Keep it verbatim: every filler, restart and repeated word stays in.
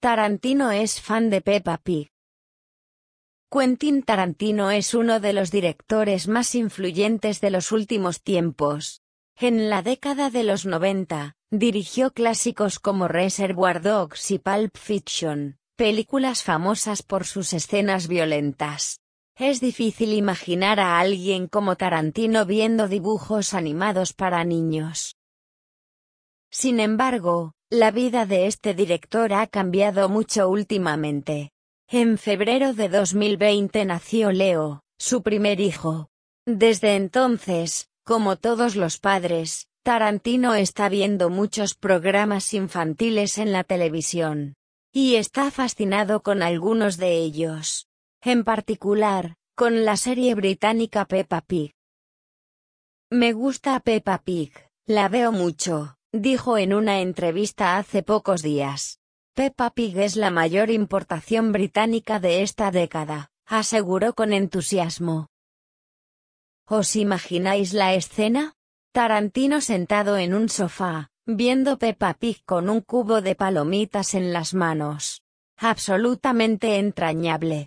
Tarantino es fan de Peppa Pig. Quentin Tarantino es uno de los directores más influyentes de los últimos tiempos. En la década de los noventa, dirigió clásicos como Reservoir Dogs y Pulp Fiction, películas famosas por sus escenas violentas. Es difícil imaginar a alguien como Tarantino viendo dibujos animados para niños. Sin embargo, la vida de este director ha cambiado mucho últimamente. En febrero de dos mil veinte nació Leo, su primer hijo. Desde entonces, como todos los padres, Tarantino está viendo muchos programas infantiles en la televisión. Y está fascinado con algunos de ellos. En particular, con la serie británica Peppa Pig. Me gusta Peppa Pig, la veo mucho, dijo en una entrevista hace pocos días. Peppa Pig es la mayor importación británica de esta década, aseguró con entusiasmo. ¿Os imagináis la escena? Tarantino sentado en un sofá, viendo Peppa Pig con un cubo de palomitas en las manos. Absolutamente entrañable.